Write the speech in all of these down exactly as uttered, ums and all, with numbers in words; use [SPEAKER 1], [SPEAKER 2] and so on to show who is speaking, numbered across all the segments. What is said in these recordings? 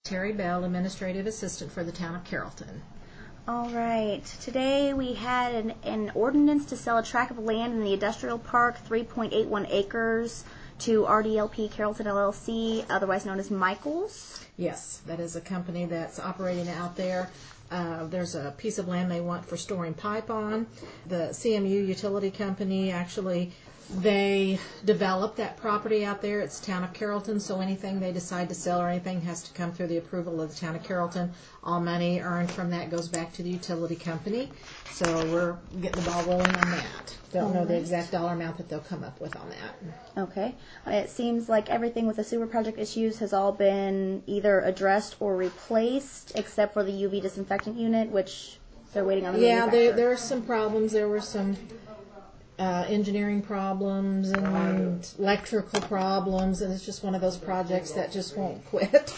[SPEAKER 1] Terry Bell, Administrative Assistant for the Town of Carrollton.
[SPEAKER 2] All right. Today we had an, an ordinance to sell a tract of land in the industrial park, three point eight one acres, to R D L P Carrollton L L C, otherwise known as Michaels.
[SPEAKER 1] Yes, that is a company that's operating out there. Uh, there's a piece of land they want for storing pipe on. The C M U utility company, actually, they develop that property out there. It's Town of Carrollton, so anything they decide to sell or anything has to come through the approval of the Town of Carrollton. All money earned from that goes back to the utility company. So we're getting the ball rolling on that. Don't know the exact dollar amount that they'll come up with on that.
[SPEAKER 2] Okay. It seems like everything with the sewer project issues has all been either addressed or replaced, except for the U V disinfectant unit, which they're waiting on the
[SPEAKER 1] Yeah,
[SPEAKER 2] manufacturer.
[SPEAKER 1] there, there are some problems. There were some Uh, engineering problems and electrical problems, and it's just one of those projects that just won't quit.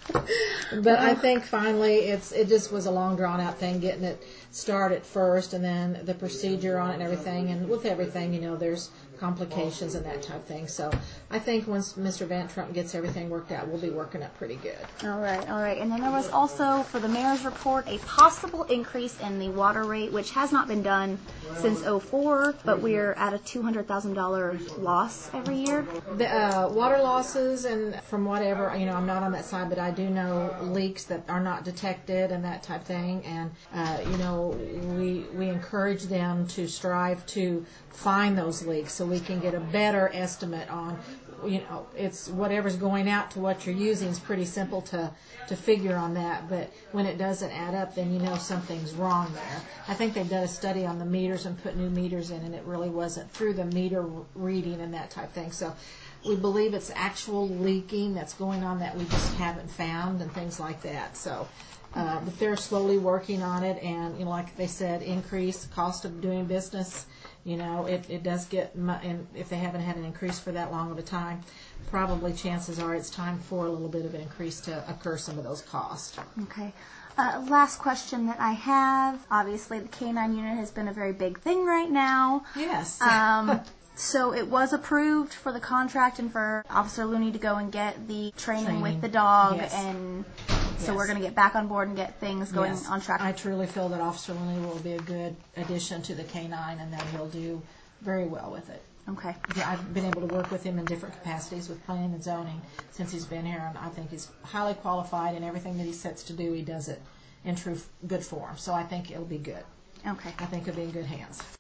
[SPEAKER 1] But I think finally it's it just was a long drawn out thing getting it started first, and then the procedure on it and everything. And with everything, you know, there's complications and that type of thing. So I think once Mister Van Trump gets everything worked out, we'll be working up pretty good.
[SPEAKER 2] All right, all right. And then there was also, for the mayor's report, a possible increase in the water rate, which has not been done since oh four, but we're at a two hundred thousand dollars loss every year.
[SPEAKER 1] The uh, water losses, and from whatever, you know, I'm not on that side, but I do know leaks that are not detected and that type of thing. And, uh, you know, we we encourage them to strive to find those leaks so we can get a better estimate on, you know, it's whatever's going out to what you're using is pretty simple to, to figure on that. But when it doesn't add up, then you know something's wrong there. I think they've done a study on the meters and put new meters in, and it really wasn't through the meter reading and that type of thing. So we believe it's actual leaking that's going on that we just haven't found and things like that. So, uh, but they're slowly working on it, and, you know, like they said, increase cost of doing business. You know, it, it does get, and if they haven't had an increase for that long of a time, probably chances are it's time for a little bit of an increase to occur some of those costs.
[SPEAKER 2] Okay. Uh, last question that I have. Obviously, the K nine unit has been a very big thing right now.
[SPEAKER 1] Yes.
[SPEAKER 2] Um, so it was approved for the contract and for Officer Looney to go and get the training,
[SPEAKER 1] Training.
[SPEAKER 2] with the dog,
[SPEAKER 1] Yes.
[SPEAKER 2] and so
[SPEAKER 1] Yes.
[SPEAKER 2] we're going to get back on board and get things going
[SPEAKER 1] Yes.
[SPEAKER 2] on track.
[SPEAKER 1] I truly feel that Officer Looney will be a good addition to the K nine, and that he'll do very well with it.
[SPEAKER 2] Okay.
[SPEAKER 1] Yeah, I've been able to work with him in different capacities with planning and zoning since he's been here, and I think he's highly qualified, and everything that he sets to do, he does it in true good form. So I think it'll be good.
[SPEAKER 2] Okay.
[SPEAKER 1] I think it'll be in good hands.